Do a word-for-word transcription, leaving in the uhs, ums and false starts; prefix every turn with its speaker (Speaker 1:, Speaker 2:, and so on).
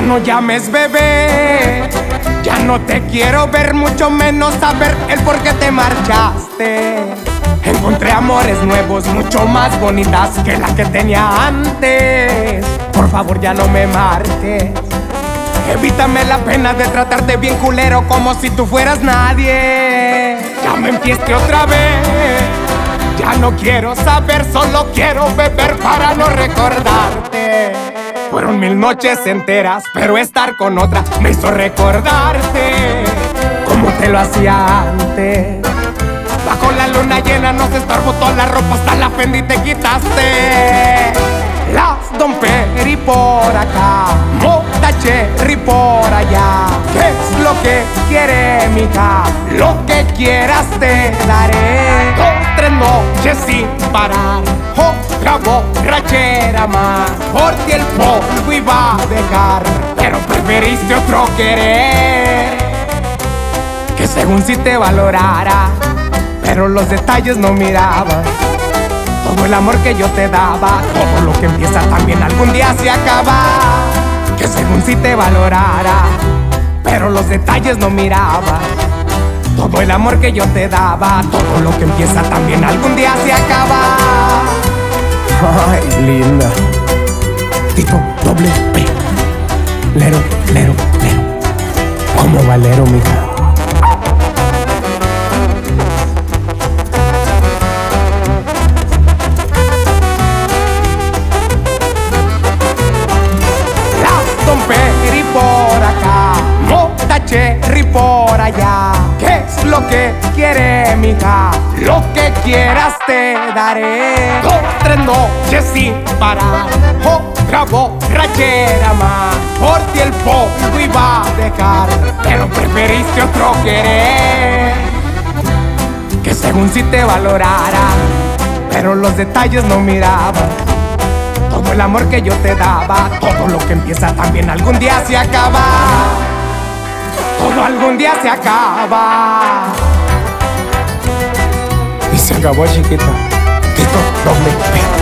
Speaker 1: no llames bebé, ya no te quiero ver, mucho menos saber el por qué te marchaste. Encontré amores nuevos, mucho más bonitas que la que tenía antes. Por favor ya no me marques, evítame la pena de tratarte bien culero como si tú fueras nadie. Ya me empieste otra vez, ya no quiero saber, solo quiero beber para no recordarte. Fueron mil noches enteras, pero estar con otra me hizo recordarte como te lo hacía antes. Bajo la luna llena nos estorbó toda la ropa, hasta la Fendi te quitaste. Las Don Peri por acá, Mota Cherry por allá. ¿Qué es lo que quiere, mija? Lo que quieras te daré. Dos, tres noches sin parar, otra borrachera más. Por ti el polvo iba a dejar, pero preferiste otro querer, que según si te valorara, pero los detalles no miraba. Todo el amor que yo te daba, todo lo que empieza también algún día se acaba. Que según si te valorara, pero los detalles no miraba. Todo el amor que yo te daba, todo lo que empieza también algún día se acaba.
Speaker 2: Ay, linda.
Speaker 1: Tito doble P.
Speaker 2: Lero, lero, lero.
Speaker 1: Como Valero, mija. Don Peri por acá, Mota Cherry por allá. ¿Qué es lo que quiere, mija? Lo que quieras te daré. Dos, tres noches sin parar, otra borrachera más. Por ti el polvo iba a dejar, pero preferiste otro querer, que según si te valorara, pero los detalles no miraba. Todo el amor que yo te daba, todo lo que empieza también algún día se acaba. Todo algún día se acaba.
Speaker 2: Y se acabó, chiquita.
Speaker 1: Tito doble P.